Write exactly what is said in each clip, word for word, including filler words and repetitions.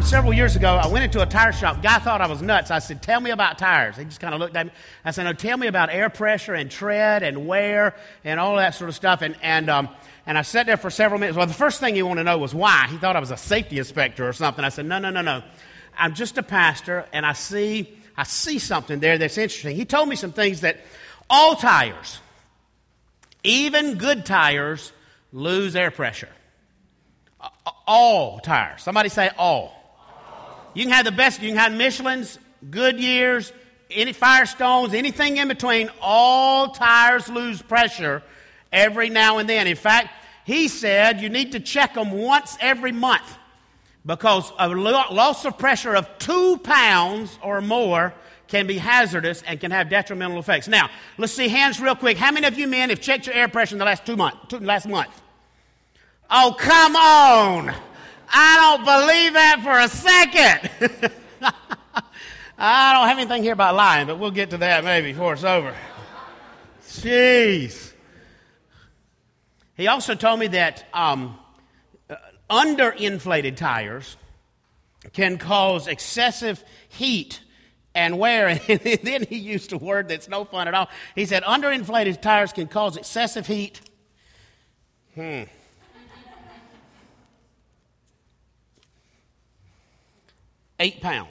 time, several years ago, I went into a tire shop. Guy thought I was nuts. I said, tell me about tires. He just kind of looked at me. I said, no, tell me about air pressure and tread and wear and all that sort of stuff. And and um, and I sat there for several minutes. Well, the first thing he wanted to know was why. He thought I was a safety inspector or something. I said, no, no, no, no. I'm just a pastor, and I see I see something there that's interesting. He told me some things that all tires, even good tires, lose air pressure. All tires. Somebody say all. You can have the best. You can have Michelin's, Goodyear's, any Firestones, anything in between. All tires lose pressure every now and then. In fact, he said you need to check them once every month because a loss of pressure of two pounds or more can be hazardous and can have detrimental effects. Now, let's see hands real quick. How many of you men have checked your air pressure in the last two months? Two, last month? Oh, come on. I don't believe that for a second. I don't have anything here about lying, but we'll get to that maybe before it's over. Jeez. He also told me that um, underinflated tires can cause excessive heat and wear. And then he used a word that's no fun at all. He said underinflated tires can cause excessive heat. Hmm. Eight pounds.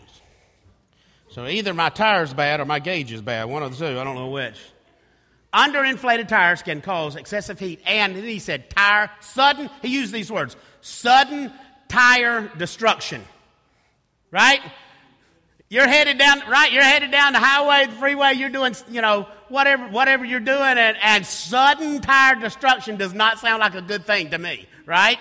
So either my tire's bad or my gauge is bad. One of the two. I don't know which. Underinflated tires can cause excessive heat. And then he said tire, sudden, he used these words, sudden tire destruction. Right? You're headed down, right? You're headed down the highway, the freeway, you're doing, you know, whatever whatever you're doing, and, and sudden tire destruction does not sound like a good thing to me, right?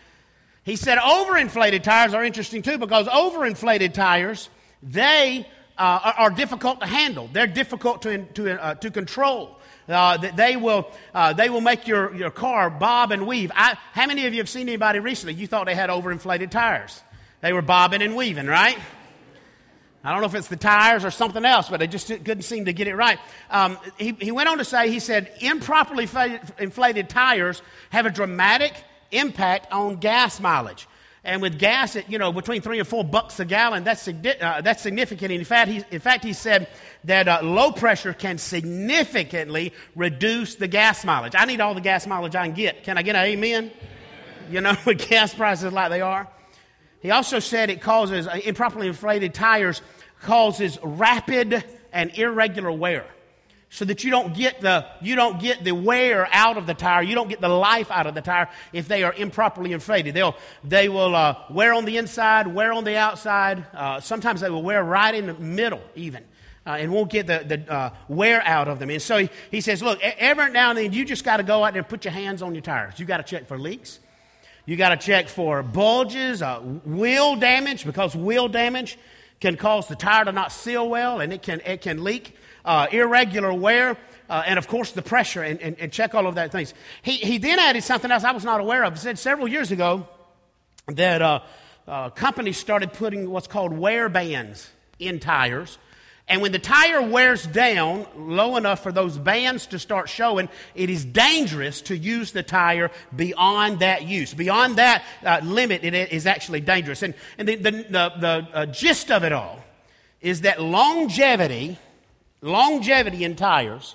He said overinflated tires are interesting too because overinflated tires, they uh, are, are difficult to handle. They're difficult to to uh, to control. Uh, they will uh, they will make your, your car bob and weave. I, how many of you have seen anybody recently? You thought they had overinflated tires. They were bobbing and weaving, right? I don't know if it's the tires or something else, but they just couldn't seem to get it right. Um, he, he went on to say, he said, improperly inflated tires have a dramatic impact on gas mileage. And with gas at, you know, between three and four bucks a gallon, that's, uh, that's significant. In fact, he, in fact, he said that uh, low pressure can significantly reduce the gas mileage. I need all the gas mileage I can get. Can I get an amen? You know, with gas prices like they are. He also said it causes, uh, improperly inflated tires causes rapid and irregular wear. So that you don't get the you don't get the wear out of the tire, you don't get the life out of the tire if they are improperly inflated. They'll they will uh, wear on the inside, wear on the outside. Uh, sometimes they will wear right in the middle, even, uh, and won't get the the uh, wear out of them. And so he, he says, look, every now and then you just got to go out there and put your hands on your tires. You got to check for leaks. You got to check for bulges, uh, wheel damage, because wheel damage can cause the tire to not seal well, and it can it can leak. Uh, irregular wear, uh, and of course the pressure, and, and, and check all of that things. He he then added something else I was not aware of. He said several years ago that uh, uh, companies started putting what's called wear bands in tires. And when the tire wears down low enough for those bands to start showing, it is dangerous to use the tire beyond that use. Beyond that uh, limit, it is actually dangerous. And, and the, the, the, the uh, gist of it all is that longevity, longevity in tires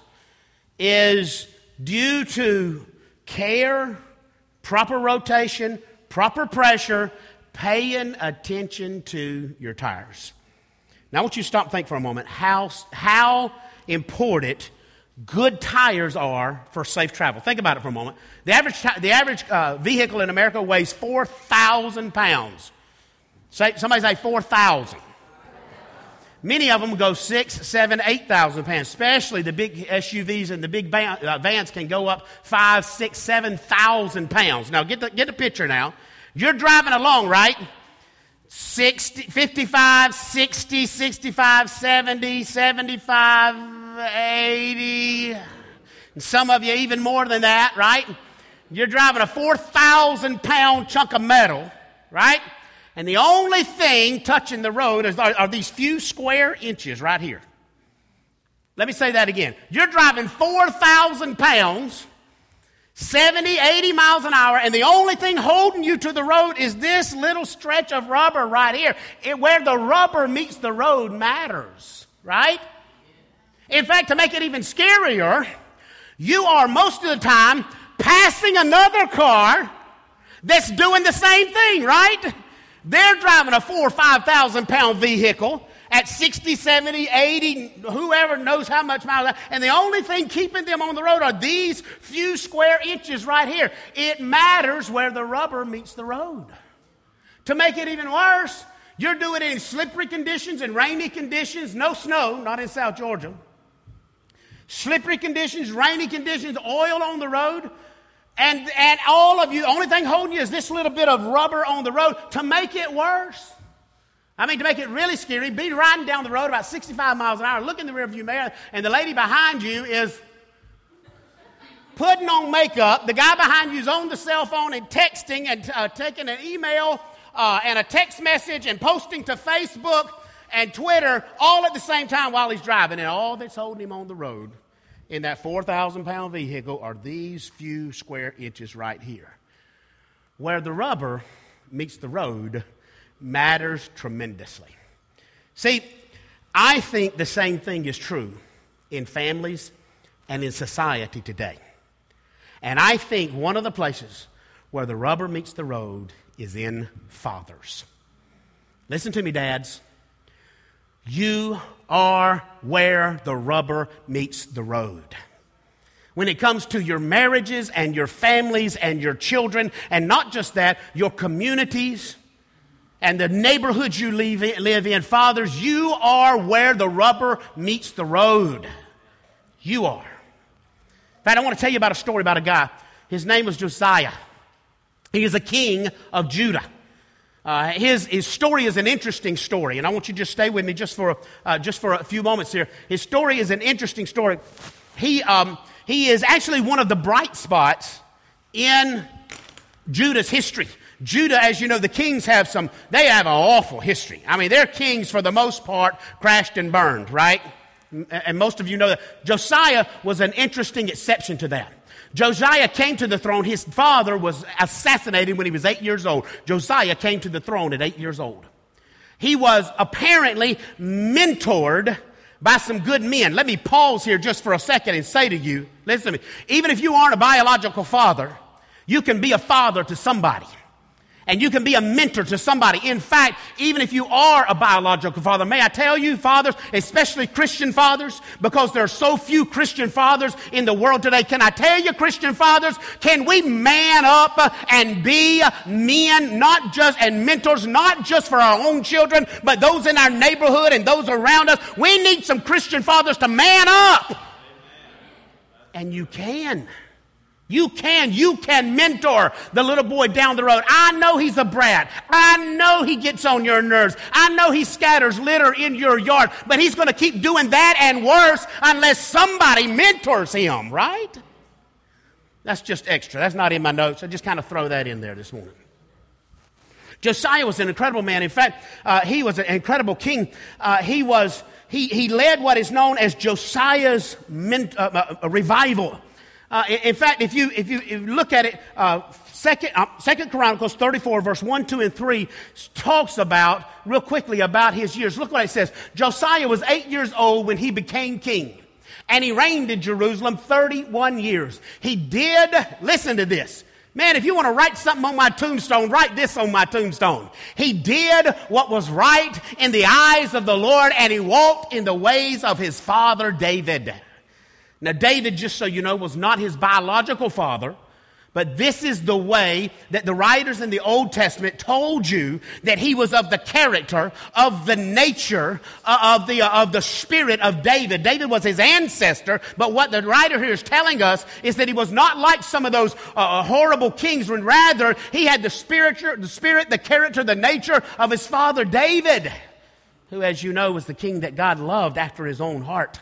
is due to care, proper rotation, proper pressure, paying attention to your tires. Now, I want you to stop and think for a moment how, how important good tires are for safe travel. Think about it for a moment. The average, the average uh, vehicle in America weighs four thousand pounds. Say, somebody say four thousand. Many of them go six, seven, eight thousand pounds. Especially the big S U Vs and the big van, uh, vans can go up five, six, seven thousand pounds. Now, get the, get the picture now. You're driving along, right? sixty, fifty-five, sixty, sixty-five, seventy, seventy-five, eighty, and some of you even more than that, right? You're driving a four thousand pound chunk of metal, right? And the only thing touching the road is, are, are these few square inches right here. Let me say that again. You're driving four thousand pounds, seventy, eighty miles an hour, and the only thing holding you to the road is this little stretch of rubber right here. It, where the rubber meets the road matters, right? In fact, to make it even scarier, you are most of the time passing another car that's doing the same thing, right? They're driving a four or five thousand pound vehicle at sixty, seventy, eighty, whoever knows how much miles, and the only thing keeping them on the road are these few square inches right here. It matters where the rubber meets the road. To make it even worse, you're doing it in slippery conditions and rainy conditions, no snow, not in South Georgia. Slippery conditions, rainy conditions, oil on the road, and, and all of you, the only thing holding you is this little bit of rubber on the road. To make it worse, I mean, to make it really scary, be riding down the road about sixty-five miles an hour, look in the rearview mirror, and the lady behind you is putting on makeup. The guy behind you is on the cell phone and texting and uh, taking an email uh, and a text message and posting to Facebook and Twitter all at the same time while he's driving. And all that's holding him on the road in that four thousand pound vehicle are these few square inches right here. Where the rubber meets the road matters tremendously. See, I think the same thing is true in families and in society today. And I think one of the places where the rubber meets the road is in fathers. Listen to me, dads. You are where the rubber meets the road. When it comes to your marriages and your families and your children, and not just that, your communities and the neighborhoods you live in, live in, fathers, you are where the rubber meets the road. You are. In fact, I want to tell you about a story about a guy. His name was Josiah. He is a king of Judah. Uh, his, his story is an interesting story, and I want you to just stay with me just for, uh, just for a few moments here. His story is an interesting story. He, um, he is actually one of the bright spots in Judah's history. Judah, as you know, the kings have some, they have an awful history. I mean, their kings, for the most part, crashed and burned, right? And most of you know that. Josiah was an interesting exception to that. Josiah came to the throne. His father was assassinated when he was eight years old. Josiah came to the throne at eight years old. He was apparently mentored by some good men. Let me pause here just for a second and say to you, listen to me, even if you aren't a biological father, you can be a father to somebody. And you can be a mentor to somebody. In fact, even if you are a biological father, may I tell you, fathers, especially Christian fathers, because there are so few Christian fathers in the world today, can I tell you, Christian fathers, can we man up and be men, not just, and mentors, not just for our own children, but those in our neighborhood and those around us? We need some Christian fathers to man up. And you can. You can. You can mentor the little boy down the road. I know he's a brat. I know he gets on your nerves. I know he scatters litter in your yard. But he's going to keep doing that and worse unless somebody mentors him, right? That's just extra. That's not in my notes. I just kind of throw that in there this morning. Josiah was an incredible man. In fact, uh, he was an incredible king. Uh, he was he he led what is known as Josiah's men, uh, uh, revival. Uh, in, in fact, if you if you, if you look at it, uh, Second uh, Second Chronicles thirty-four, verse one, two, and three talks about real quickly about his years. Look what it says. Josiah was eight years old when he became king, and he reigned in Jerusalem thirty-one years. He did. Listen to this. Man, if you want to write something on my tombstone, write this on my tombstone. He did what was right in the eyes of the Lord, and he walked in the ways of his father David. Now, David, just so you know, was not his biological father, but this is the way that the writers in the Old Testament told you that he was of the character, of the nature, uh, of the uh, of the spirit of David. David was his ancestor, but what the writer here is telling us is that he was not like some of those uh, horrible kings, when rather he had the spirit, the spirit, the character, the nature of his father David, who, as you know, was the king that God loved after his own heart.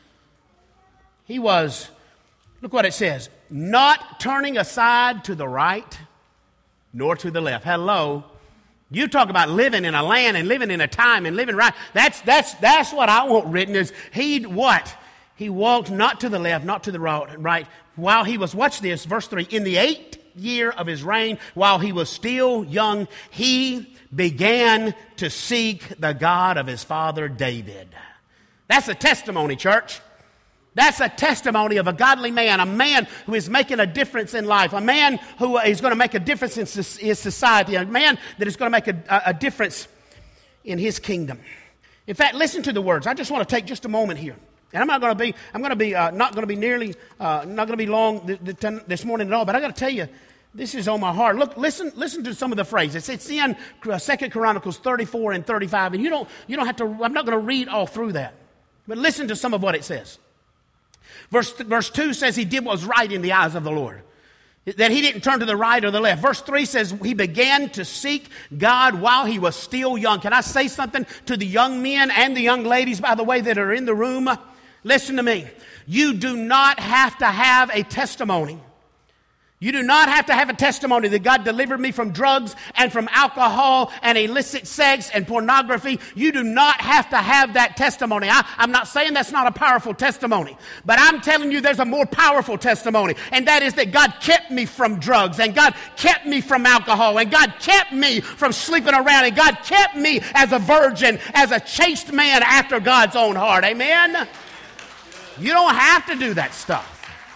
He was, look what it says, not turning aside to the right nor to the left. Hello. You talk about living in a land and living in a time and living right. That's that's that's what I want written is he what? He walked not to the left, not to the right, while he was, watch this, verse three, in the eighth year of his reign, while he was still young, he began to seek the God of his father David. That's a testimony, church. That's a testimony of a godly man, a man who is making a difference in life, a man who is going to make a difference in his society, a man that is going to make a, a difference in his kingdom. In fact, listen to the words. I just want to take just a moment here. And I'm not going to be, I'm going to be, uh, not going to be nearly, uh, not going to be long th- th- this morning at all, but I got to tell you, this is on my heart. Look, listen, listen to some of the phrases. It's in Second Chronicles thirty-four and thirty-five, and you don't, you don't have to, I'm not going to read all through that, but listen to some of what it says. Verse, verse two says he did what was right in the eyes of the Lord, that he didn't turn to the right or the left. Verse three says he began to seek God while he was still young. Can I say something to the young men and the young ladies, by the way, that are in the room? Listen to me. You do not have to have a testimony. You do not have to have a testimony that God delivered me from drugs and from alcohol and illicit sex and pornography. You do not have to have that testimony. I, I'm not saying that's not a powerful testimony, but I'm telling you there's a more powerful testimony, and that is that God kept me from drugs, and God kept me from alcohol, and God kept me from sleeping around, and God kept me as a virgin, as a chaste man after God's own heart. Amen? You don't have to do that stuff.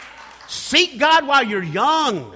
Seek God while you're young.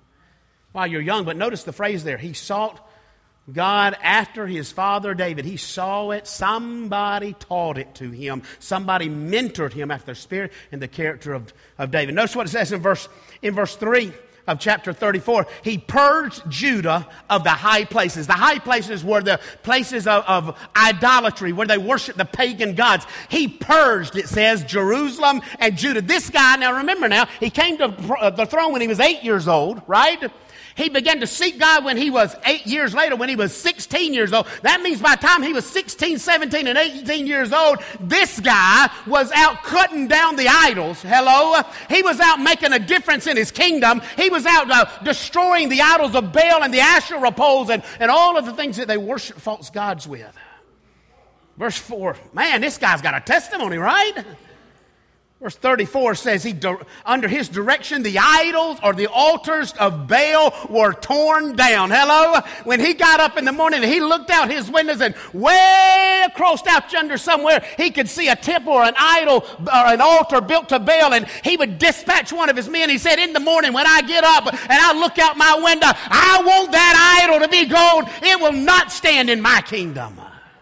While you're young. But notice the phrase there. He sought God after his father David. He saw it. Somebody taught it to him. Somebody mentored him after the spirit and the character of, of David. Notice what it says in verse, in verse three of chapter thirty-four. He purged Judah of the high places. The high places were the places of, of idolatry, where they worshiped the pagan gods. He purged, it says, Jerusalem and Judah. This guy, now remember now, he came to the throne when he was eight years old, right? He began to seek God when he was eight years later, when he was sixteen years old. That means by the time he was sixteen, seventeen, and eighteen years old, this guy was out cutting down the idols. Hello? He was out making a difference in his kingdom. He was out uh, destroying the idols of Baal and the Asherah poles and, and all of the things that they worship false gods with. Verse four. Man, this guy's got a testimony, right? Verse thirty-four says, he under his direction, the idols or the altars of Baal were torn down. Hello? When he got up in the morning and he looked out his windows, and way across out yonder somewhere, he could see a temple or an idol or an altar built to Baal, and he would dispatch one of his men. He said, in the morning when I get up and I look out my window, I want that idol to be gold. It will not stand in my kingdom.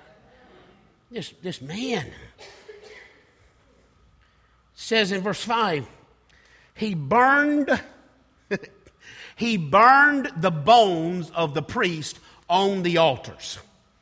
This, this man says in verse five, he burned, he burned the bones of the priest on the altars.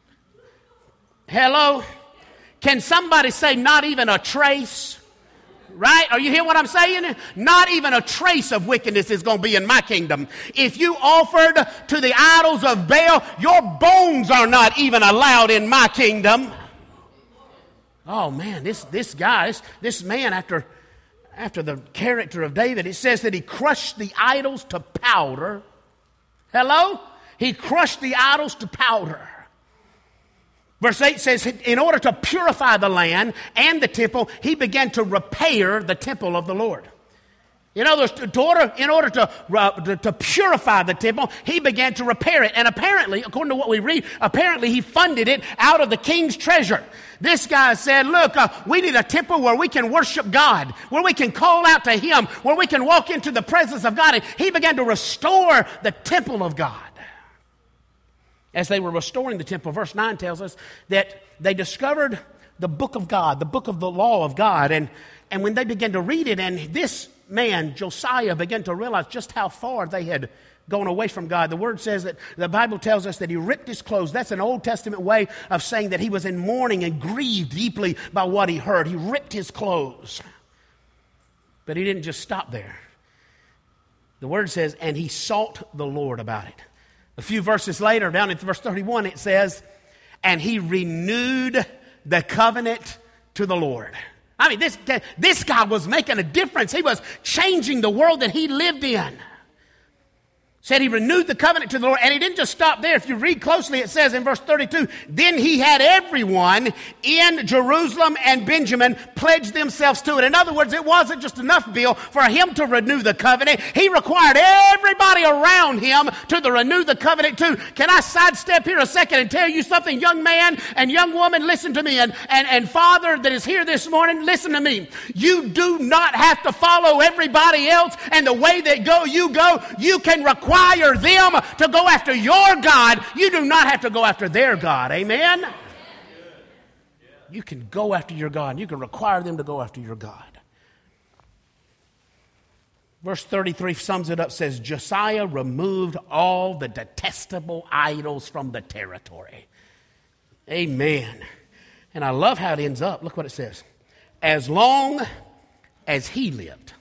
Hello? Can somebody say not even a trace? Right? Are you hearing what I'm saying? Not even a trace of wickedness is going to be in my kingdom. If you offered to the idols of Baal, your bones are not even allowed in my kingdom. Oh man, this, this guy, this, this man after, after the character of David, it says that he crushed the idols to powder. Hello? He crushed the idols to powder. Verse eight says, in order to purify the land and the temple, he began to repair the temple of the Lord. In other words, to order, in order to, uh, to, to purify the temple, he began to repair it. And apparently, according to what we read, apparently he funded it out of the king's treasure. This guy said, look, uh, we need a temple where we can worship God, where we can call out to him, where we can walk into the presence of God. And he began to restore the temple of God. As they were restoring the temple, verse nine tells us that they discovered the book of God, the book of the law of God. And, and when they began to read it, and this man, Josiah, began to realize just how far they had gone away from God. The word says that the Bible tells us that he ripped his clothes. That's an Old Testament way of saying that he was in mourning and grieved deeply by what he heard. He ripped his clothes. But he didn't just stop there. The word says, and he sought the Lord about it. A few verses later, down in verse thirty-one, it says, and he renewed the covenant to the Lord. I mean, this, this guy was making a difference. He was changing the world that he lived in. Said he renewed the covenant to the Lord, and he didn't just stop there. If you read closely, it says in verse thirty-two, then he had everyone in Jerusalem and Benjamin pledge themselves to it. In other words, it wasn't just enough, Bill, for him to renew the covenant. He required everybody around him to the renew the covenant too. Can I sidestep here a second and tell you something, young man and young woman, listen to me, and, and, and father that is here this morning, listen to me. You do not have to follow everybody else and the way they go, you go. You can require Require them to go after your God. You do not have to go after their God. Amen? You can go after your God. You can require them to go after your God. Verse thirty-three sums it up, says, Josiah removed all the detestable idols from the territory. Amen. And I love how it ends up. Look what it says. As long as he lived.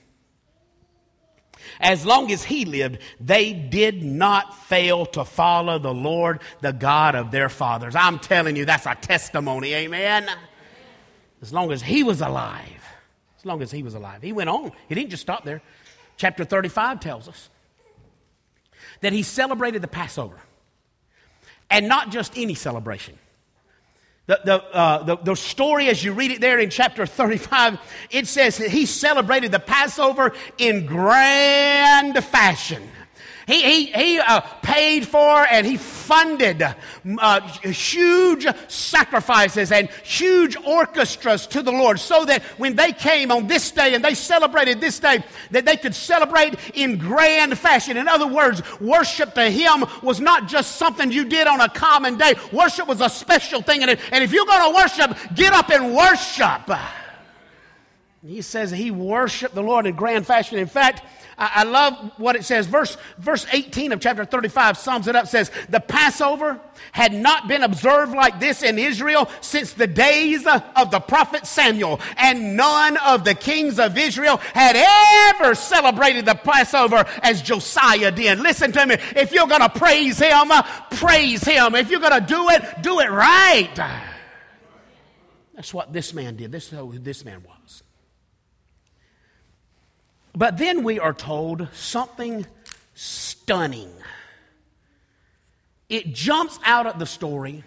As long as he lived, they did not fail to follow the Lord, the God of their fathers. I'm telling you, that's a testimony, amen? As long as he was alive. As long as he was alive. He went on. He didn't just stop there. Chapter thirty-five tells us that he celebrated the Passover. And not just any celebration. The, the, uh, the, the story, as you read it there in chapter thirty-five, it says that he celebrated the Passover in grand fashion. He, he, he uh, paid for and he funded uh, huge sacrifices and huge orchestras to the Lord so that when they came on this day and they celebrated this day, that they could celebrate in grand fashion. In other words, worship to him was not just something you did on a common day. Worship was a special thing. And if, and if you're going to worship, get up and worship. He says he worshiped the Lord in grand fashion. In fact, I love what it says. Verse, verse eighteen of chapter thirty-five sums it up. Says, the Passover had not been observed like this in Israel since the days of the prophet Samuel. And none of the kings of Israel had ever celebrated the Passover as Josiah did. Listen to me. If you're going to praise him, praise him. If you're going to do it, do it right. That's what this man did. This is who this man was. But then we are told something stunning. It jumps out of the story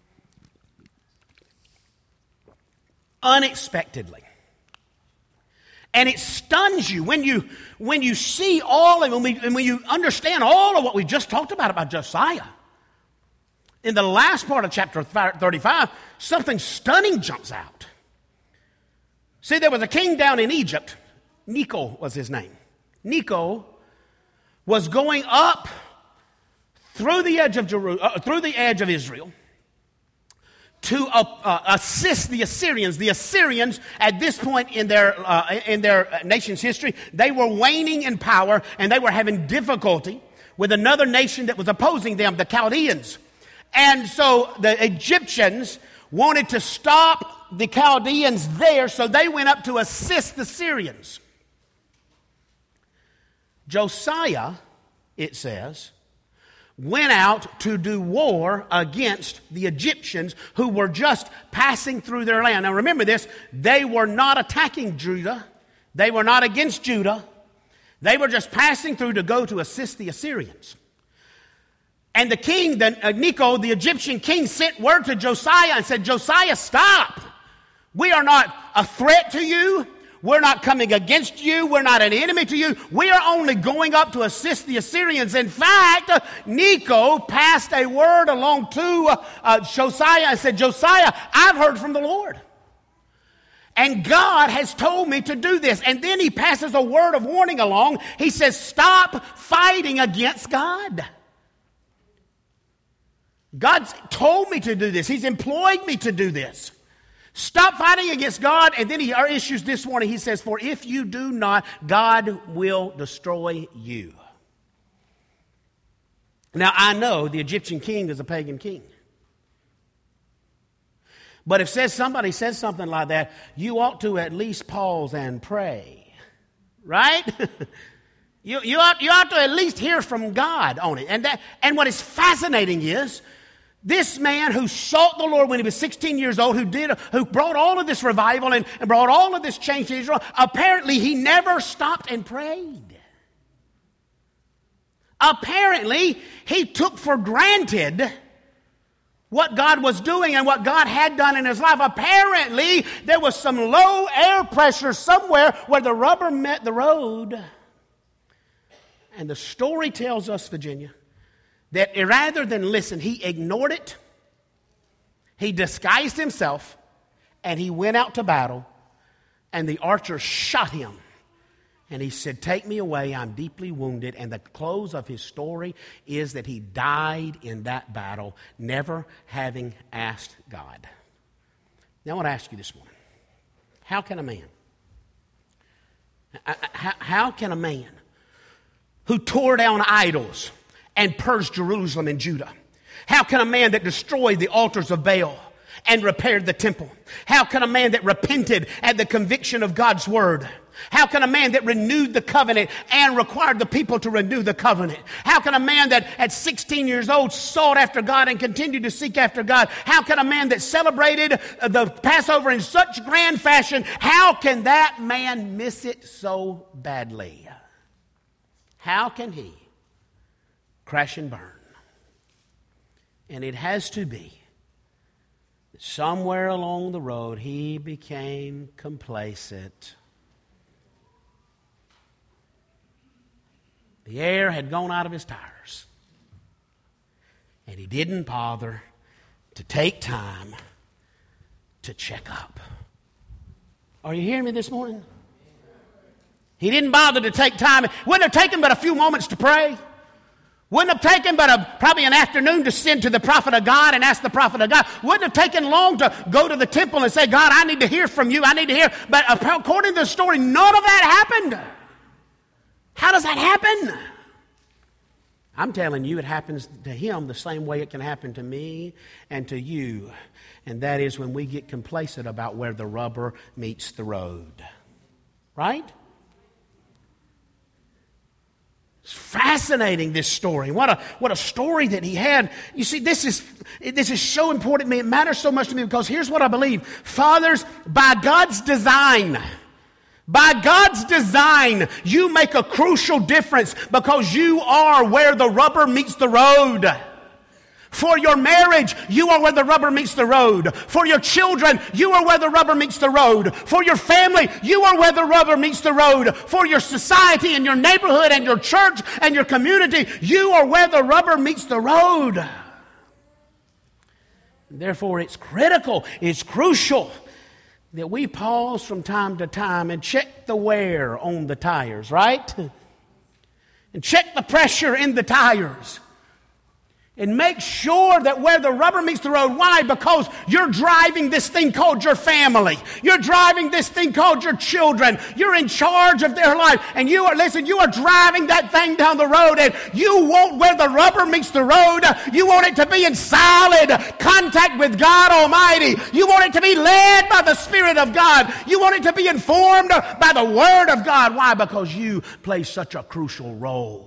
unexpectedly. And it stuns you when you when you see all and when, we, and when you understand all of what we just talked about about Josiah. In the last part of chapter thirty-five, something stunning jumps out. See, there was a king down in Egypt. Necho was his name. Necho was going up through the edge of Jeru- uh, through the edge of Israel to uh, uh, assist the Assyrians. The Assyrians, at this point in their uh, in their nation's history, they were waning in power and they were having difficulty with another nation that was opposing them, the Chaldeans. And so the Egyptians wanted to stop the Chaldeans there, so they went up to assist the Syrians. Josiah, it says, went out to do war against the Egyptians who were just passing through their land. Now remember this, they were not attacking Judah. They were not against Judah. They were just passing through to go to assist the Assyrians. And the king, the, uh, Necho, the Egyptian king, sent word to Josiah and said, Josiah, stop. We are not a threat to you. We're not coming against you. We're not an enemy to you. We are only going up to assist the Assyrians. In fact, uh, Necho passed a word along to uh, uh, Josiah and said, Josiah, I've heard from the Lord. And God has told me to do this. And then he passes a word of warning along. He says, stop fighting against God. God's told me to do this. He's employed me to do this. Stop fighting against God. And then he issues this warning. He says, for if you do not, God will destroy you. Now, I know the Egyptian king is a pagan king. But if says somebody says something like that, you ought to at least pause and pray. Right? you, you, ought, you ought to at least hear from God on it. And, that, and what is fascinating is, this man who sought the Lord when he was sixteen years old, who did, who brought all of this revival and, and brought all of this change to Israel, apparently he never stopped and prayed. Apparently, he took for granted what God was doing and what God had done in his life. Apparently, there was some low air pressure somewhere where the rubber met the road. And the story tells us, Virginia, that rather than listen, he ignored it, he disguised himself, and he went out to battle, and the archer shot him. And he said, "Take me away, I'm deeply wounded." And the close of his story is that he died in that battle, never having asked God. Now I want to ask you this morning, how can a man, how, how can a man who tore down idols and purged Jerusalem and Judah, how can a man that destroyed the altars of Baal and repaired the temple, how can a man that repented at the conviction of God's word, how can a man that renewed the covenant and required the people to renew the covenant? How can a man that at sixteen years old sought after God and continued to seek after God? How can a man that celebrated the Passover in such grand fashion, how can that man miss it so badly? How can he crash and burn? And it has to be that somewhere along the road he became complacent. The air had gone out of his tires. And he didn't bother to take time to check up. Are you hearing me this morning? He didn't bother to take time. Wouldn't have taken but a few moments to pray. Wouldn't have taken but a, probably an afternoon to send to the prophet of God and ask the prophet of God. Wouldn't have taken long to go to the temple and say, "God, I need to hear from you. I need to hear." But according to the story, none of that happened. How does that happen? I'm telling you, it happens to him the same way it can happen to me and to you. And that is when we get complacent about where the rubber meets the road. Right? It's fascinating, this story. What a what a story that he had. You see, this is this is so important to me. It matters so much to me because here's what I believe. Fathers, by God's design, by God's design, you make a crucial difference because you are where the rubber meets the road. For your marriage, you are where the rubber meets the road. For your children, you are where the rubber meets the road. For your family, you are where the rubber meets the road. For your society and your neighborhood and your church and your community, you are where the rubber meets the road. Therefore, it's critical, it's crucial that we pause from time to time and check the wear on the tires, right? And check the pressure in the tires. And make sure that where the rubber meets the road. Why? Because you're driving this thing called your family. You're driving this thing called your children. You're in charge of their life. And you are, listen, you are driving that thing down the road. And you want where the rubber meets the road. You want it to be in solid contact with God Almighty. You want it to be led by the Spirit of God. You want it to be informed by the Word of God. Why? Because you play such a crucial role.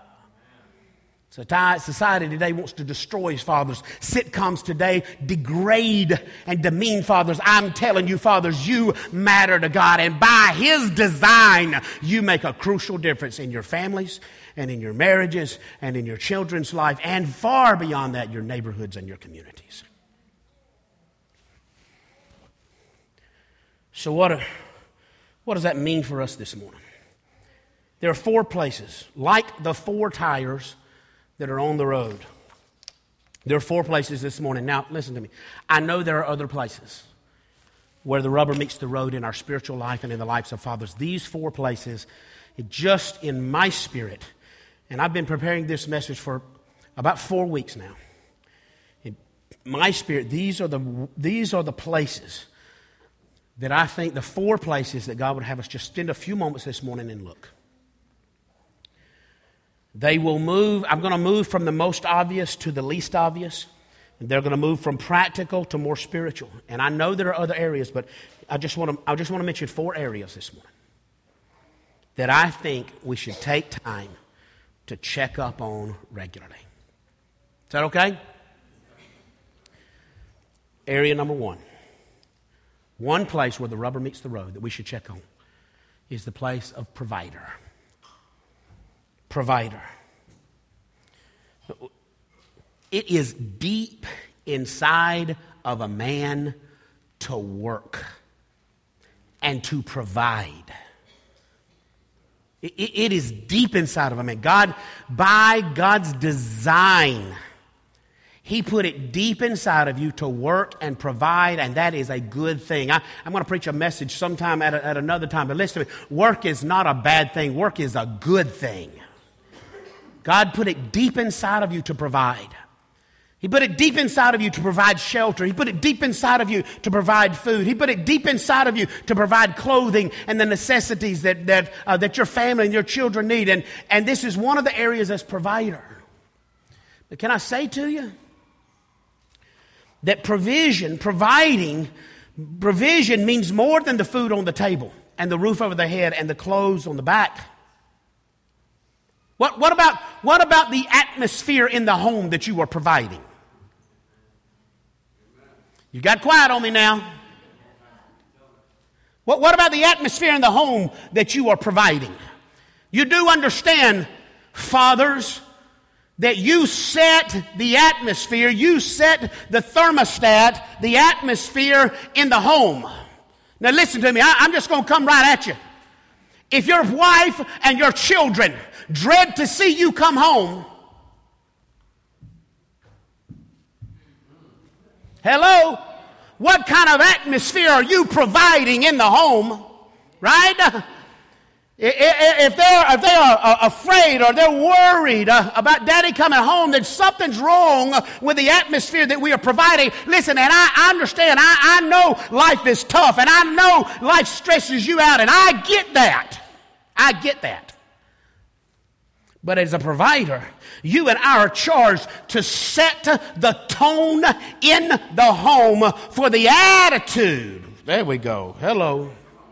Society today wants to destroy fathers. Sitcoms today degrade and demean fathers. I'm telling you, fathers, you matter to God. And by His design, you make a crucial difference in your families and in your marriages and in your children's life. And far beyond that, your neighborhoods and your communities. So what, what does that mean for us this morning? There are four places, like the four tires that are on the road. There are four places this morning. Now, listen to me. I know there are other places where the rubber meets the road in our spiritual life and in the lives of fathers. These four places, it just in my spirit, and I've been preparing this message for about four weeks now. In my spirit, these are the these are the places that I think, the four places that God would have us just spend a few moments this morning and look. They will move, I'm going to move from the most obvious to the least obvious. And they're going to move from practical to more spiritual. And I know there are other areas, but I just want to, I just want to mention four areas this morning that I think we should take time to check up on regularly. Is that okay? Area number one. One place where the rubber meets the road that we should check on is the place of provider. Provider. It is deep inside of a man to work and to provide. It, it is deep inside of a man. God, by God's design, He put it deep inside of you to work and provide, and that is a good thing. I, I'm going to preach a message sometime at, a, at another time, but listen to me. Work is not a bad thing. Work is a good thing. God put it deep inside of you to provide. He put it deep inside of you to provide shelter. He put it deep inside of you to provide food. He put it deep inside of you to provide clothing and the necessities that that uh, that your family and your children need. And, and this is one of the areas as provider. But can I say to you that provision, providing, provision means more than the food on the table and the roof over the head and the clothes on the back. What, what about, what about the atmosphere in the home that you are providing? You got quiet on me now. What, what about the atmosphere in the home that you are providing? You do understand, fathers, that you set the atmosphere, you set the thermostat, the atmosphere in the home. Now listen to me, I, I'm just going to come right at you. If your wife and your children dread to see you come home, hello, what kind of atmosphere are you providing in the home, right? If they're, if they are afraid or they're worried about daddy coming home, then something's wrong with the atmosphere that we are providing. Listen, and I understand, I, I know life is tough, and I know life stresses you out, and I get that. I get that. But as a provider, you and I are charged to set the tone in the home for the attitude. There we go. Hello.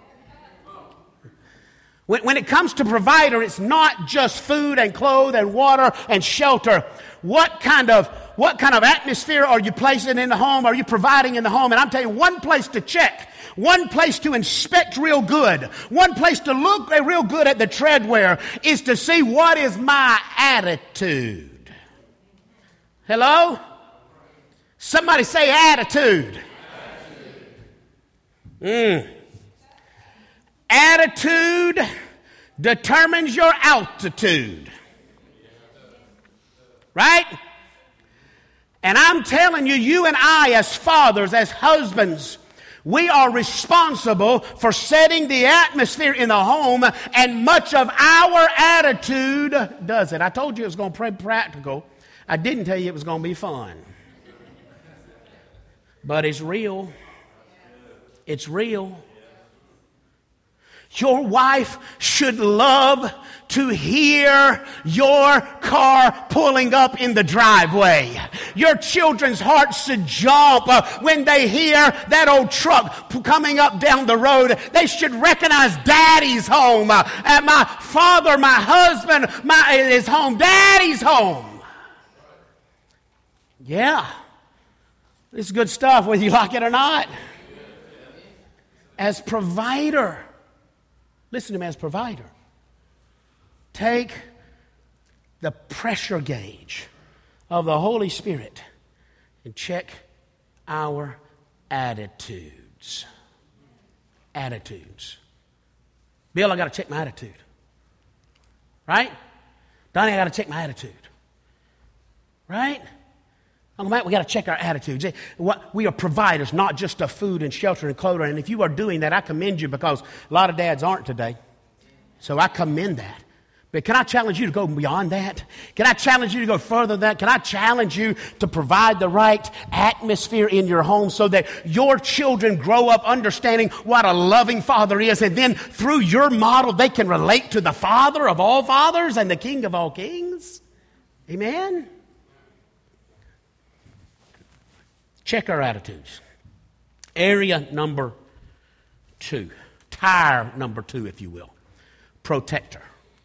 When, when it comes to provider, it's not just food and clothes and water and shelter. What kind of what kind of atmosphere are you placing in the home? Are you providing in the home? And I'm telling you, one place to check, one place to inspect real good, one place to look real good at the treadwear is to see what is my attitude. Hello? Somebody say attitude. Mm. Attitude determines your altitude. Right? And I'm telling you, you and I as fathers, as husbands, we are responsible for setting the atmosphere in the home, and much of our attitude does it. I told you it was going to be practical. I didn't tell you it was going to be fun. But it's real. It's real. Your wife should love to hear your car pulling up in the driveway. Your children's hearts should jump when they hear that old truck coming up down the road. They should recognize Daddy's home. And my father, my husband, my is home. Daddy's home. Yeah. This is good stuff, whether you like it or not. As provider, listen to me, as provider, take the pressure gauge of the Holy Spirit and check our attitudes. Attitudes. Bill, I got to check my attitude. Right? Donnie, I got to check my attitude. Right? Uncle Matt, we got to check our attitudes. We are providers, not just of food and shelter and clothing. And if you are doing that, I commend you, because a lot of dads aren't today. So I commend that. But can I challenge you to go beyond that? Can I challenge you to go further than that? Can I challenge you to provide the right atmosphere in your home so that your children grow up understanding what a loving father is, and then through your model they can relate to the Father of all fathers and the King of all kings? Amen? Check our attitudes. Area number two. Tire number two, if you will. Protector.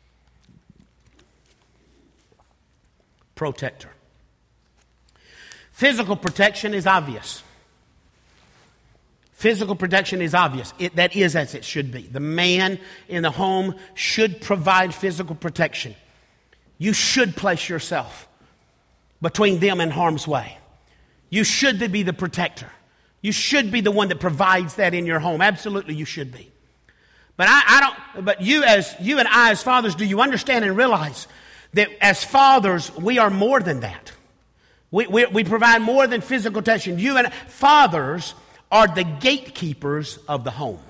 Protector. Physical protection is obvious. Physical protection is obvious. It, that is as it should be. The man in the home should provide physical protection. You should place yourself between them and harm's way. You should be the protector. You should be the one that provides that in your home. Absolutely, you should be. But I, I don't. But you, as you and I, as fathers, do you understand and realize that as fathers, we are more than that? We we, we provide more than physical protection. You and fathers are the gatekeepers of the home.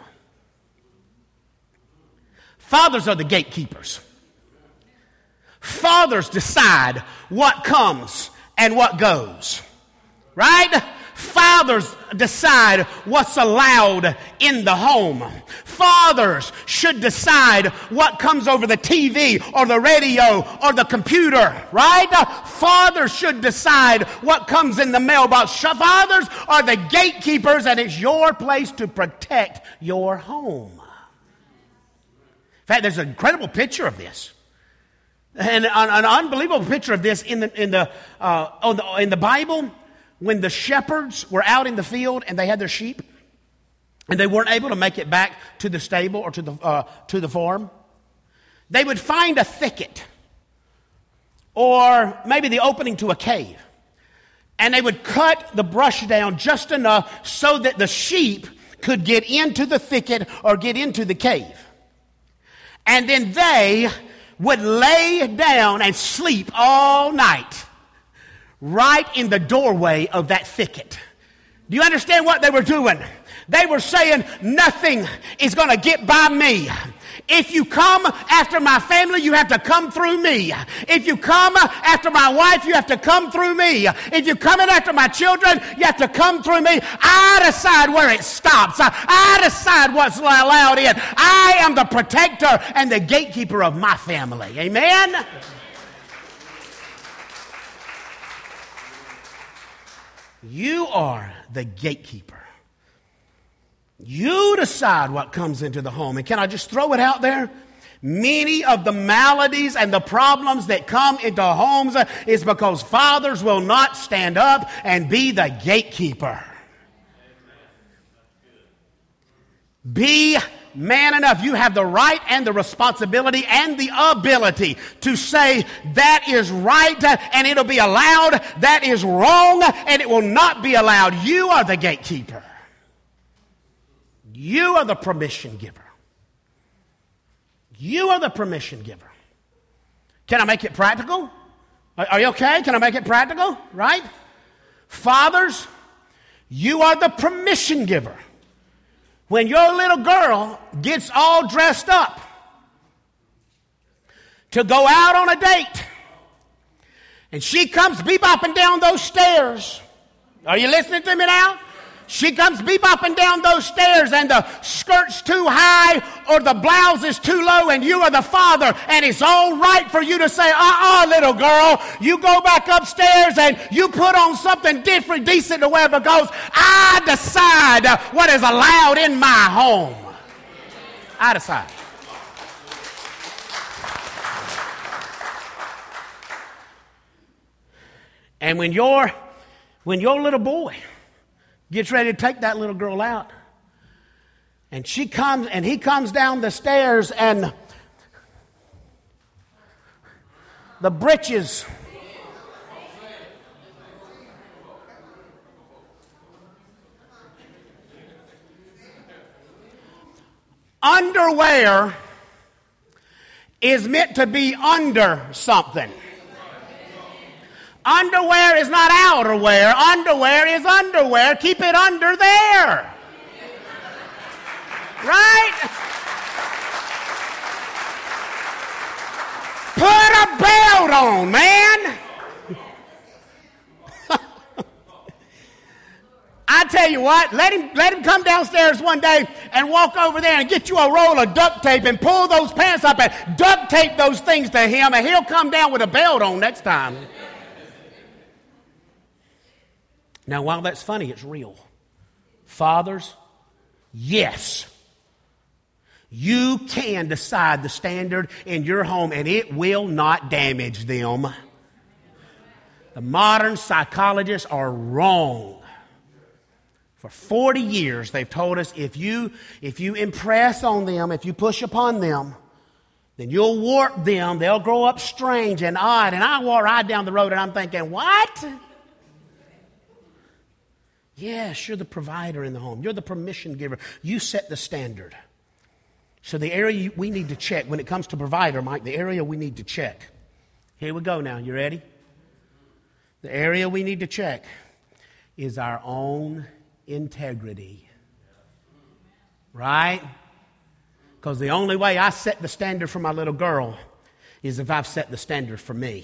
Fathers are the gatekeepers. Fathers decide what comes and what goes. Right? Fathers decide what's allowed in the home. Fathers should decide what comes over the T V or the radio or the computer, right? Fathers should decide what comes in the mailbox. Fathers are the gatekeepers, and it's your place to protect your home. In fact, there's an incredible picture of this. And an, an unbelievable picture of this in the in the, uh, oh, the in the Bible. When the shepherds were out in the field and they had their sheep, and they weren't able to make it back to the stable or to the uh, to the farm, they would find a thicket or maybe the opening to a cave, and they would cut the brush down just enough so that the sheep could get into the thicket or get into the cave, and then they would lay down and sleep all night right in the doorway of that thicket. Do you understand what they were doing? They were saying, nothing is going to get by me. If you come after my family, you have to come through me. If you come after my wife, you have to come through me. If you're coming after my children, you have to come through me. I decide where it stops. I, I decide what's allowed in. I am the protector and the gatekeeper of my family. Amen? You are the gatekeeper. You decide what comes into the home. And can I just throw it out there? Many of the maladies and the problems that come into homes is because fathers will not stand up and be the gatekeeper. Be man enough. You have the right and the responsibility and the ability to say that is right and it'll be allowed, that is wrong and it will not be allowed. You are the gatekeeper. You are the permission giver. You are the permission giver. Can I make it practical? Are you okay? Can I make it practical? Right? Fathers, you are the permission giver. When your little girl gets all dressed up to go out on a date, and she comes bebopping down those stairs. Are you listening to me now? She comes bebopping down those stairs, and the skirt's too high or the blouse is too low, and you are the father, and it's all right for you to say, uh-uh, little girl, you go back upstairs and you put on something different, decent to wear, because I decide what is allowed in my home. I decide. And when your when your little boy gets ready to take that little girl out, and she comes and he comes down the stairs, and the britches underwear is meant to be under something. Underwear is not outerwear. Underwear is underwear. Keep it under there. Right? Put a belt on, man. I tell you what, let him let him come downstairs one day and walk over there and get you a roll of duct tape and pull those pants up and duct tape those things to him, and he'll come down with a belt on next time. Now, while that's funny, it's real. Fathers, yes, you can decide the standard in your home, and it will not damage them. The modern psychologists are wrong. For forty years, they've told us if you, if you impress on them, if you push upon them, then you'll warp them. They'll grow up strange and odd. And I walk right down the road and I'm thinking, what? Yes, you're the provider in the home. You're the permission giver. You set the standard. So the area we need to check when it comes to provider, Mike, the area we need to check. Here we go now. You ready? The area we need to check is our own integrity. Right? Because the only way I set the standard for my little girl is if I've set the standard for me.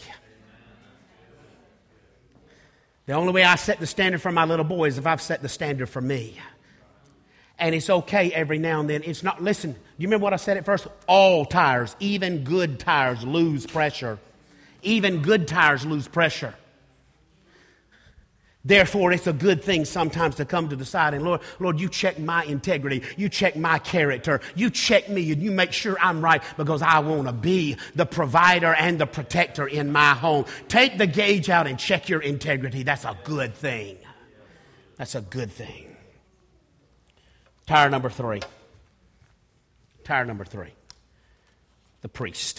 The only way I set the standard for my little boy is if I've set the standard for me. And it's okay every now and then. It's not, listen, you remember what I said at first? All tires, even good tires, lose pressure. Even good tires lose pressure. Therefore, it's a good thing sometimes to come to the side and, Lord, Lord, you check my integrity. You check my character. You check me and you make sure I'm right because I want to be the provider and the protector in my home. Take the gauge out and check your integrity. That's a good thing. That's a good thing. Tire number three. Tire number three. The priest.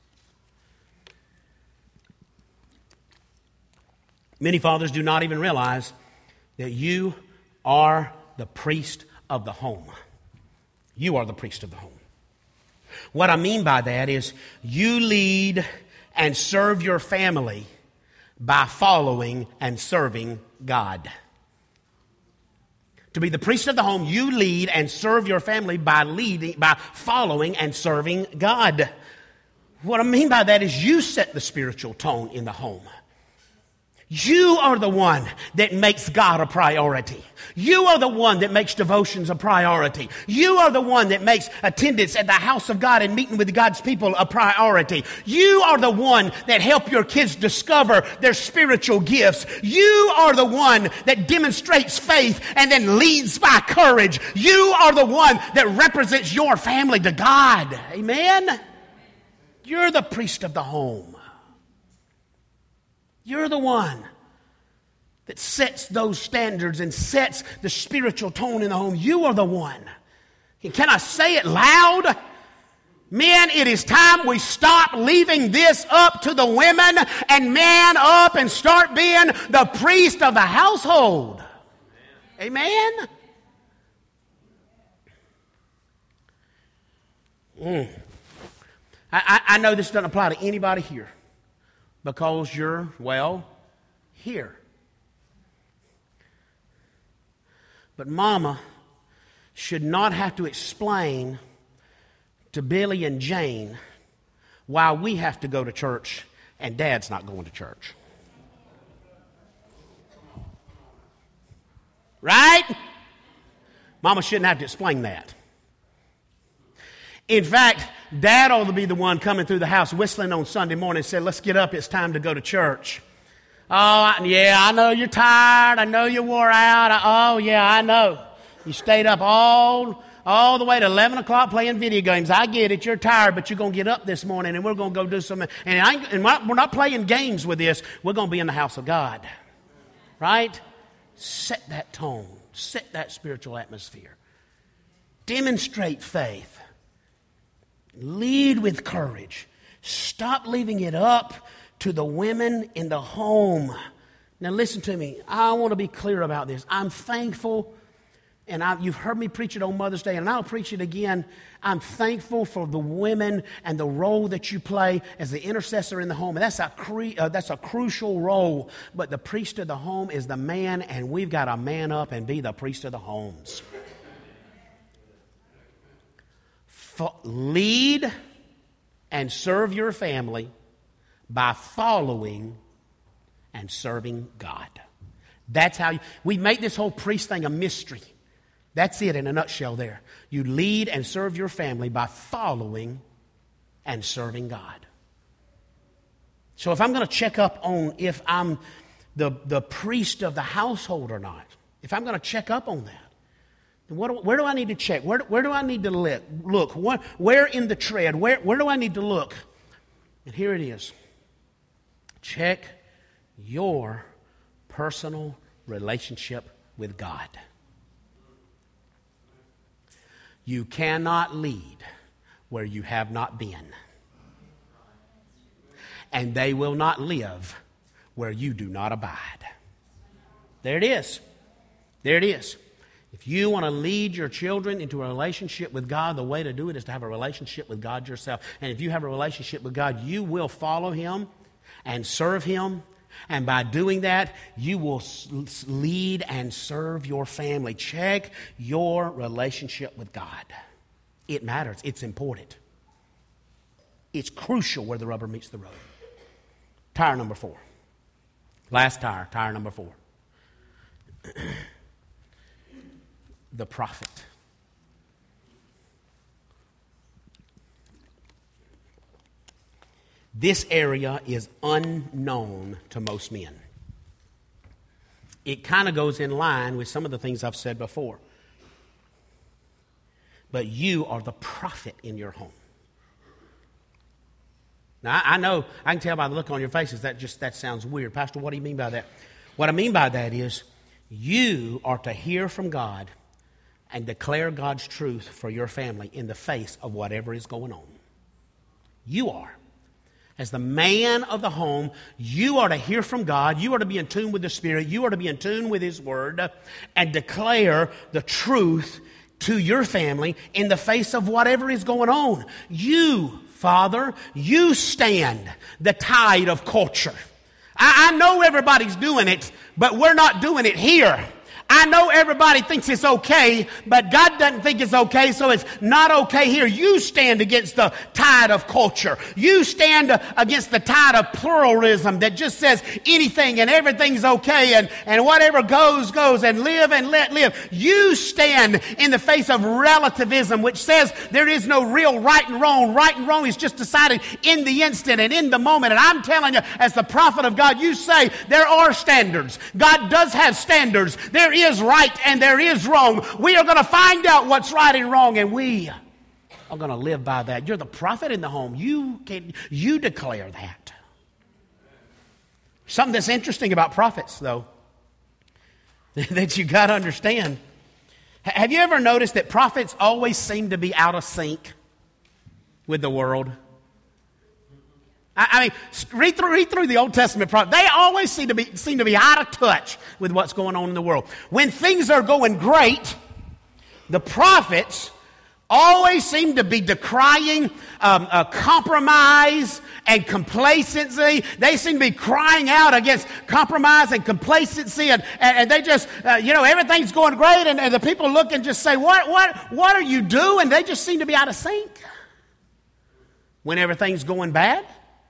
Many fathers do not even realize that you are the priest of the home. You are the priest of the home. What I mean by that is you lead and serve your family by following and serving God. To be the priest of the home, you lead and serve your family by leading, by following and serving God. What I mean by that is you set the spiritual tone in the home. You are the one that makes God a priority. You are the one that makes devotions a priority. You are the one that makes attendance at the house of God and meeting with God's people a priority. You are the one that help your kids discover their spiritual gifts. You are the one that demonstrates faith and then leads by courage. You are the one that represents your family to God. Amen? You're the priest of the home. You're the one that sets those standards and sets the spiritual tone in the home. You are the one. Can I say it loud? Men, it is time we stop leaving this up to the women and man up and start being the priest of the household. Amen? Mm. I, I, I know this doesn't apply to anybody here. Because you're, well, here. But Mama should not have to explain to Billy and Jane why we have to go to church and Dad's not going to church. Right? Mama shouldn't have to explain that. In fact, Dad ought to be the one coming through the house whistling on Sunday morning and said, let's get up, it's time to go to church. Oh, yeah, I know you're tired. I know you wore out. I, oh, yeah, I know. You stayed up all, all the way to eleven o'clock playing video games. I get it. You're tired, but you're going to get up this morning and we're going to go do something. And, I, and we're not playing games with this. We're going to be in the house of God. Right? Set that tone. Set that spiritual atmosphere. Demonstrate faith. Lead with courage. Stop leaving it up to the women in the home. Now listen to me. I want to be clear about this. I'm thankful, and I, you've heard me preach it on Mother's Day, and I'll preach it again. I'm thankful for the women and the role that you play as the intercessor in the home. And that's a, cre- uh, that's a crucial role. But the priest of the home is the man, and we've got to man up and be the priest of the homes. Lead and serve your family by following and serving God. That's how you, we make this whole priest thing a mystery. That's it in a nutshell there. You lead and serve your family by following and serving God. So if I'm going to check up on if I'm the, the priest of the household or not, if I'm going to check up on that, What, where do I need to check? Where, where do I need to look? Look, what, where in the tread? Where, where do I need to look? And here it is. Check your personal relationship with God. You cannot lead where you have not been. and they will not live where you do not abide. There it is. There it is. If you want to lead your children into a relationship with God, the way to do it is to have a relationship with God yourself. And if you have a relationship with God, you will follow Him and serve Him. And by doing that, you will lead and serve your family. Check your relationship with God. It matters. It's important. It's crucial where the rubber meets the road. Tire number four. Last tire, tire number four. The prophet. This area is unknown to most men. It kind of goes in line with some of the things I've said before. But you are the prophet in your home. Now, I know, I can tell by the look on your faces that just that sounds weird. Pastor, what do you mean by that? What I mean by that is you are to hear from God and declare God's truth for your family in the face of whatever is going on. You are. As the man of the home, you are to hear from God. You are to be in tune with the Spirit. You are to be in tune with His Word and declare the truth to your family in the face of whatever is going on. You, Father, you stand the tide of culture. I, I know everybody's doing it, but we're not doing it here. I know everybody thinks it's okay, but God doesn't think it's okay, so it's not okay here. You stand against the tide of culture. You stand against the tide of pluralism that just says anything and everything's okay and, and whatever goes, goes, and live and let live. You stand in the face of relativism, which says there is no real right and wrong. Right and wrong is just decided in the instant and in the moment. And I'm telling you, as the prophet of God, you say there are standards. God does have standards. There is right and there is wrong. We are going to find out what's right and wrong, and we are going to live by that. You're the prophet in the home. You can you declare that. Something that's interesting about prophets, though, that you got to understand. Have you ever noticed that prophets always seem to be out of sync with the world? I mean, read through, read through the Old Testament prophets. They always seem to be seem to be out of touch with what's going on in the world. When things are going great, the prophets always seem to be decrying um, uh, compromise and complacency. They seem to be crying out against compromise and complacency, and, and, and they just, uh, you know, everything's going great, and, and the people look and just say, what, what, what are you doing? They just seem to be out of sync. When everything's going bad,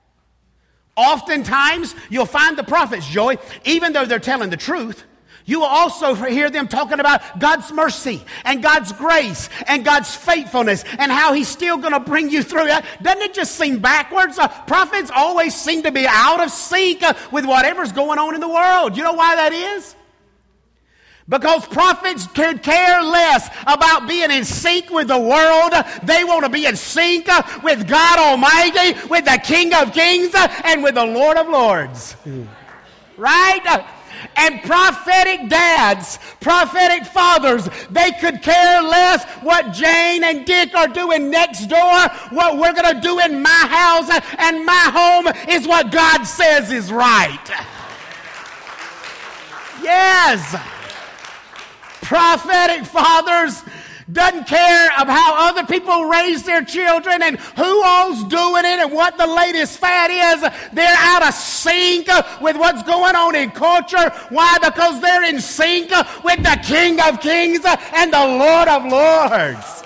oftentimes, you'll find the prophets, Joey, even though they're telling the truth, you will also hear them talking about God's mercy and God's grace and God's faithfulness and how He's still going to bring you through. Doesn't it just seem backwards? Uh, prophets always seem to be out of sync uh, with whatever's going on in the world. You know why that is? Because prophets could care less about being in sync with the world. They want to be in sync with God Almighty, with the King of Kings, and with the Lord of Lords. Right? And prophetic dads, prophetic fathers, they could care less what Jane and Dick are doing next door. What we're going to do in my house and my home is what God says is right. Yes. Prophetic fathers doesn't care about how other people raise their children and who all's doing it and what the latest fad is. They're out of sync with what's going on in culture. Why? Because they're in sync with the King of Kings and the Lord of Lords.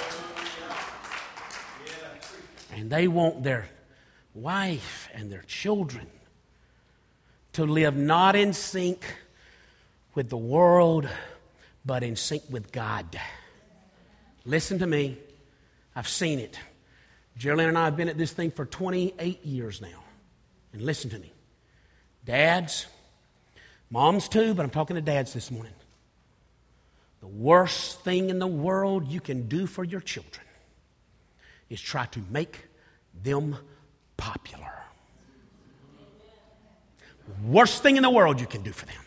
And they want their wife and their children to live not in sync with the world, but in sync with God. Listen to me. I've seen it. Geraldine and I have been at this thing for twenty-eight years now. And listen to me. Dads, moms too, but I'm talking to dads this morning. The worst thing in the world you can do for your children is try to make them popular. Worst thing in the world you can do for them.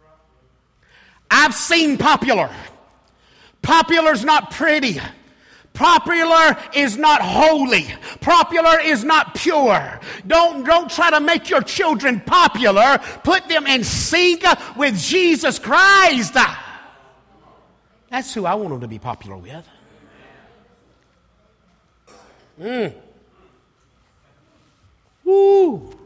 I've seen popular. Popular's not pretty. Popular is not holy. Popular is not pure. Don't, don't try to make your children popular. Put them in sync with Jesus Christ. That's who I want them to be popular with. Mm. Woo.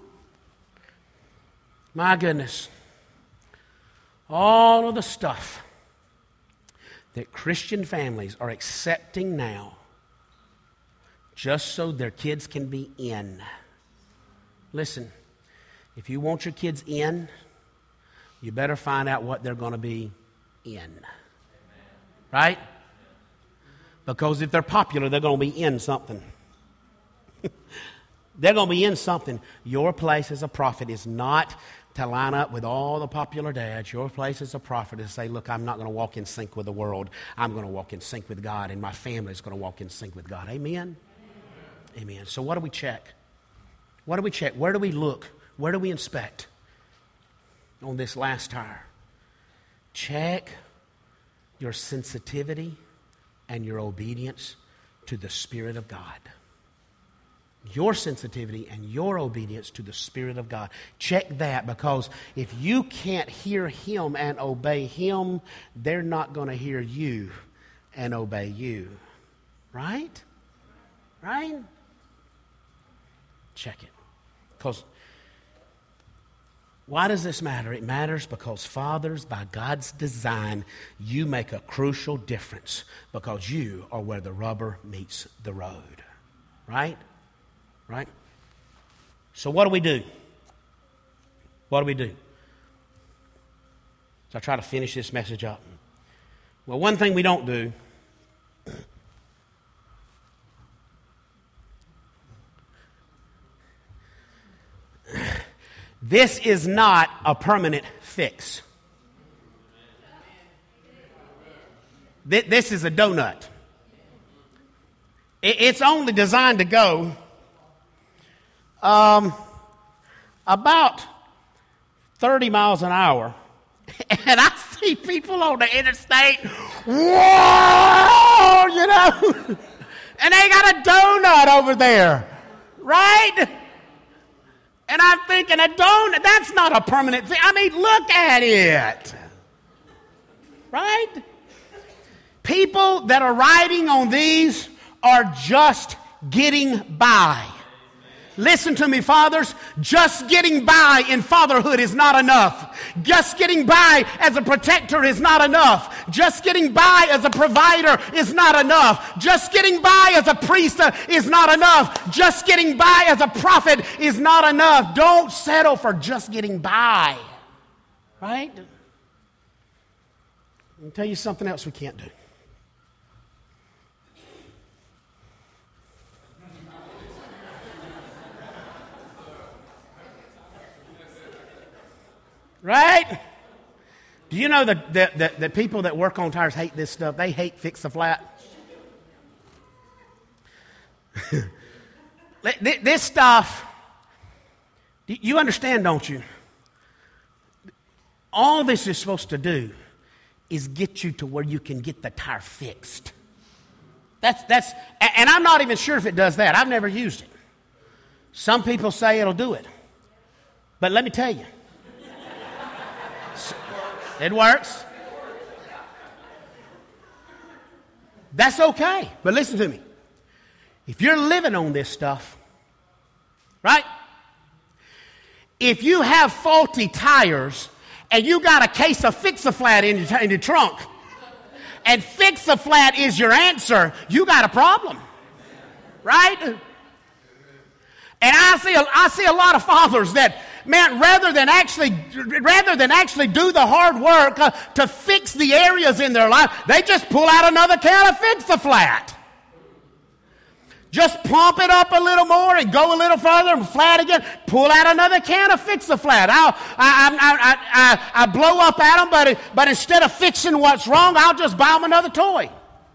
My goodness. All of the stuff that Christian families are accepting now just so their kids can be in. Listen, if you want your kids in, you better find out what they're going to be in. Right? Because if they're popular, they're going to be in something. They're going to be in something. Your place as a prophet is not to line up with all the popular dads. Your place as a prophet is to say, look, I'm not going to walk in sync with the world. I'm going to walk in sync with God, and my family is going to walk in sync with God. Amen? Amen. Amen. So what do we check? What do we check? Where do we look? Where do we inspect on this last tire? Check your sensitivity and your obedience to the Spirit of God. Your sensitivity and your obedience to the Spirit of God. Check that, because if you can't hear Him and obey Him, they're not going to hear you and obey you. Right? Right? Check it. Because why does this matter? It matters because, fathers, by God's design, you make a crucial difference because you are where the rubber meets the road. Right? Right? So what do we do? What do we do? So I try to finish this message up. Well, one thing we don't do this is not a permanent fix. This is a donut. It's only designed to go Um, about thirty miles an hour, and I see people on the interstate, whoa, you know, and they got a donut over there, right? And I'm thinking, a donut, that's not a permanent thing. I mean, look at it, right? People that are riding on these are just getting by. Listen to me, fathers. Just getting by in fatherhood is not enough. Just getting by as a protector is not enough. Just getting by as a provider is not enough. Just getting by as a priest is not enough. Just getting by as a prophet is not enough. Don't settle for just getting by. Right? I'll tell you something else we can't do. Right? Do you know that the, the, the people that work on tires hate this stuff? They hate Fix-A-Flat. This stuff, you understand, don't you? All this is supposed to do is get you to where you can get the tire fixed. That's, that's, and I'm not even sure if it does that. I've never used it. Some people say it'll do it. But let me tell you, it works. That's okay. But listen to me. If you're living on this stuff, right? If you have faulty tires and you got a case of Fix-A-Flat in your, in your trunk, and Fix-A-Flat is your answer, you got a problem. Right? And I see a, I see a lot of fathers that, man, rather than actually rather than actually do the hard work uh, to fix the areas in their life, they just pull out another can of Fix-A-Flat. Just pump it up a little more and go a little further and flat again. Pull out another can of Fix-A-Flat. I'll, I, I, I, I, I blow up at them, but, but instead of fixing what's wrong, I'll just buy them another toy.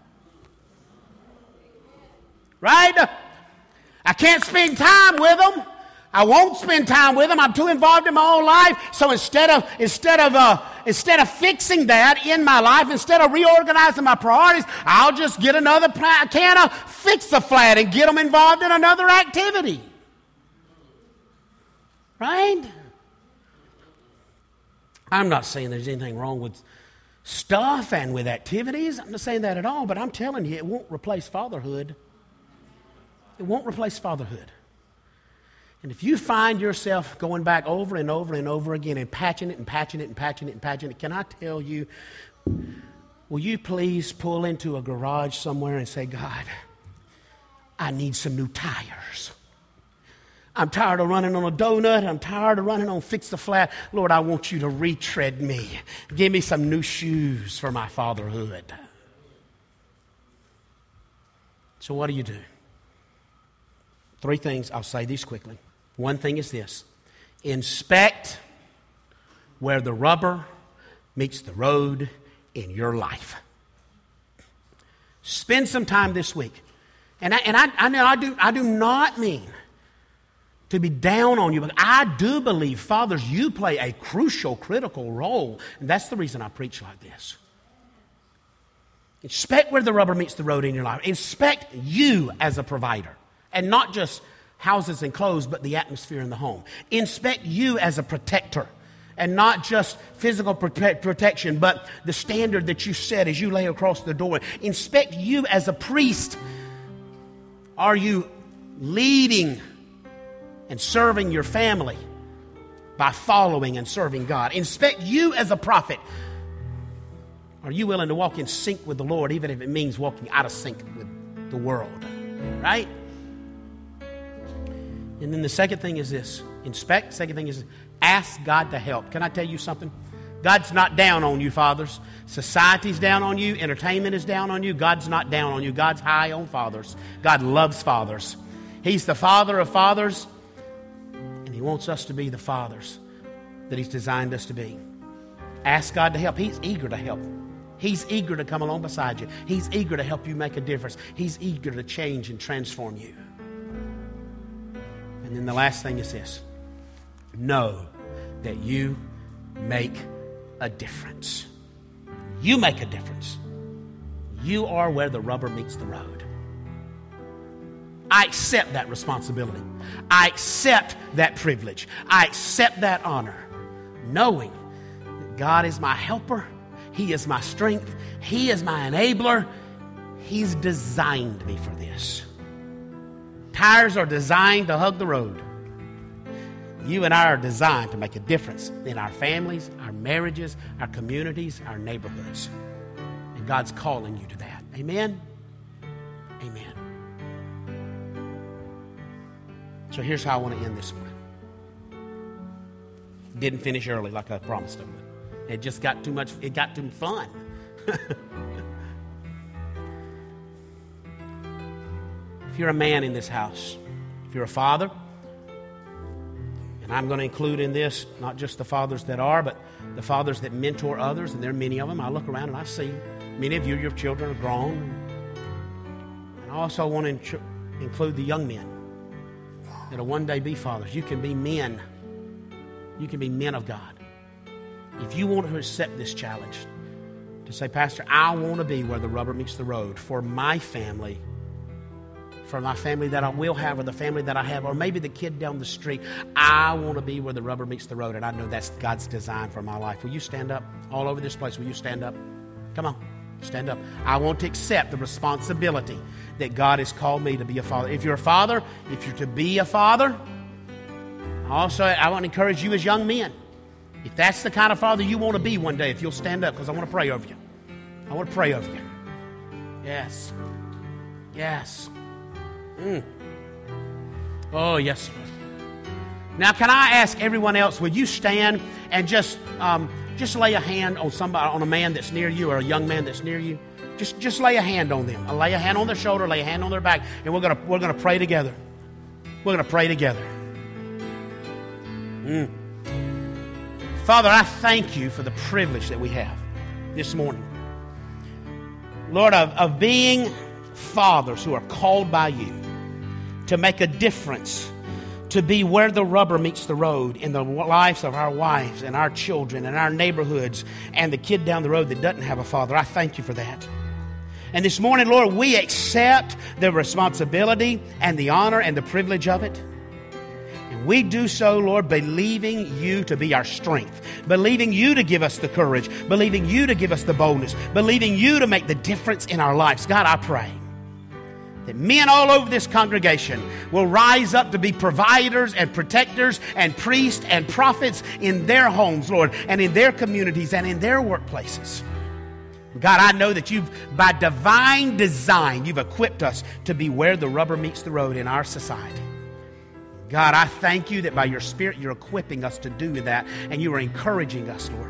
Right? I can't spend time with them. I won't spend time with them. I'm too involved in my own life. So instead of instead of uh, instead of fixing that in my life, instead of reorganizing my priorities, I'll just get another pla- can of Fix-A-Flat and get them involved in another activity. Right? I'm not saying there's anything wrong with stuff and with activities. I'm not saying that at all, but I'm telling you, it won't replace fatherhood. It won't replace fatherhood. And if you find yourself going back over and over and over again and patching it and patching it and patching it and patching it, can I tell you, will you please pull into a garage somewhere and say, God, I need some new tires. I'm tired of running on a donut. I'm tired of running on Fix-A-Flat. Lord, I want you to retread me. Give me some new shoes for my fatherhood. So what do you do? Three things. I'll say these quickly. One thing is this. Inspect where the rubber meets the road in your life. Spend some time this week. And I, and I, I know I do, I do not mean to be down on you, but I do believe, fathers, you play a crucial, critical role. And that's the reason I preach like this. Inspect where the rubber meets the road in your life. Inspect you as a provider. And not just houses and clothes, but the atmosphere in the home. Inspect you as a protector. And not just physical prote- protection, but the standard that you set as you lay across the door. Inspect you as a priest. Are you leading and serving your family by following and serving God? Inspect you as a prophet. Are you willing to walk in sync with the Lord, even if it means walking out of sync with the world? Right? And then the second thing is this. Inspect. Second thing is ask God to help. Can I tell you something? God's not down on you, fathers. Society's down on you. Entertainment is down on you. God's not down on you. God's high on fathers. God loves fathers. He's the Father of fathers. And He wants us to be the fathers that He's designed us to be. Ask God to help. He's eager to help. He's eager to come along beside you. He's eager to help you make a difference. He's eager to change and transform you. And then the last thing is this. Know that you make a difference. You make a difference. You are where the rubber meets the road. I accept that responsibility. I accept that privilege. I accept that honor, knowing that God is my helper. He is my strength. He is my enabler. He's designed me for this. Tires are designed to hug the road. You and I are designed to make a difference in our families, our marriages, our communities, our neighborhoods. And God's calling you to that. Amen? Amen. So here's how I want to end this one. Didn't finish early like I promised I would. It just got too much, it got too fun. If you're a man in this house, if you're a father, and I'm going to include in this not just the fathers that are, but the fathers that mentor others, and there are many of them. I look around and I see many of you, your children are grown. And I also want to intru- include the young men that will one day be fathers. You can be men. You can be men of God. If you want to accept this challenge, to say, Pastor, I want to be where the rubber meets the road for my family, for my family that I will have, or the family that I have, or maybe the kid down the street. I want to be where the rubber meets the road, and I know that's God's design for my life. Will you stand up? All over this place, will you stand up? Come on, stand up. I want to accept the responsibility that God has called me to be a father. If you're a father, if you're to be a father, also I want to encourage you as young men. If that's the kind of father you want to be one day, if you'll stand up, because I want to pray over you. I want to pray over you. Yes. Yes. Mm. Oh, yes, Lord. Now, can I ask everyone else, will you stand and just um, just lay a hand on somebody, on a man that's near you or a young man that's near you? Just just lay a hand on them. Lay a hand on their shoulder, lay a hand on their back, and we're gonna we're gonna pray together. We're gonna pray together. Mm. Father, I thank you for the privilege that we have this morning, Lord, of, of being fathers who are called by you to make a difference to be where the rubber meets the road in the lives of our wives and our children and our neighborhoods and the kid down the road that doesn't have a father. I thank you for that. And this morning, Lord, we accept the responsibility and the honor and the privilege of it. And we do so, Lord, believing you to be our strength, believing you to give us the courage, believing you to give us the boldness, believing you to make the difference in our lives. God, I pray that men all over this congregation will rise up to be providers and protectors and priests and prophets in their homes, Lord, and in their communities and in their workplaces. God, I know that you've, by divine design, you've equipped us to be where the rubber meets the road in our society. God, I thank you that by your Spirit you're equipping us to do that, and you are encouraging us, Lord.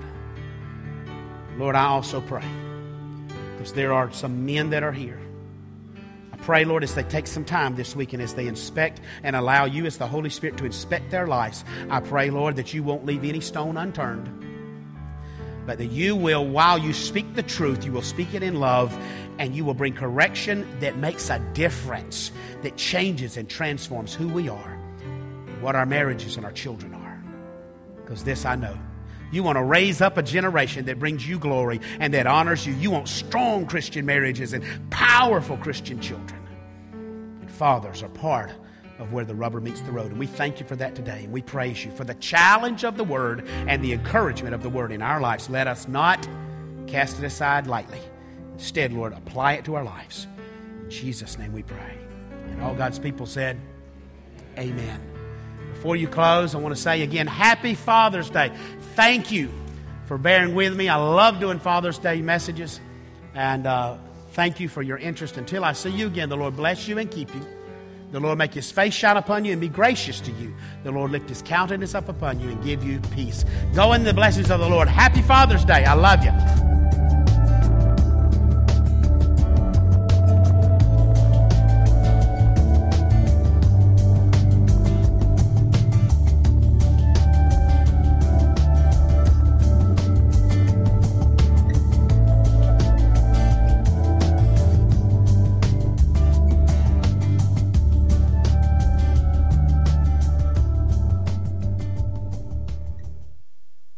Lord, I also pray, because there are some men that are here. Pray, Lord, as they take some time this week and as they inspect and allow you as the Holy Spirit to inspect their lives, I pray, Lord, that you won't leave any stone unturned, but that you will, while you speak the truth, you will speak it in love, and you will bring correction that makes a difference, that changes and transforms who we are, what our marriages and our children are. Because this I know. You want to raise up a generation that brings you glory and that honors you. You want strong Christian marriages and powerful Christian children. And fathers are part of where the rubber meets the road. And we thank you for that today. And we praise you for the challenge of the word and the encouragement of the word in our lives. Let us not cast it aside lightly. Instead, Lord, apply it to our lives. In Jesus' name we pray. And all God's people said, amen. Before you close, I want to say again, happy Father's Day. Thank you for bearing with me. I love doing Father's Day messages. And uh, thank you for your interest. Until I see you again, the Lord bless you and keep you. The Lord make his face shine upon you and be gracious to you. The Lord lift his countenance up upon you and give you peace. Go in the blessings of the Lord. Happy Father's Day. I love you.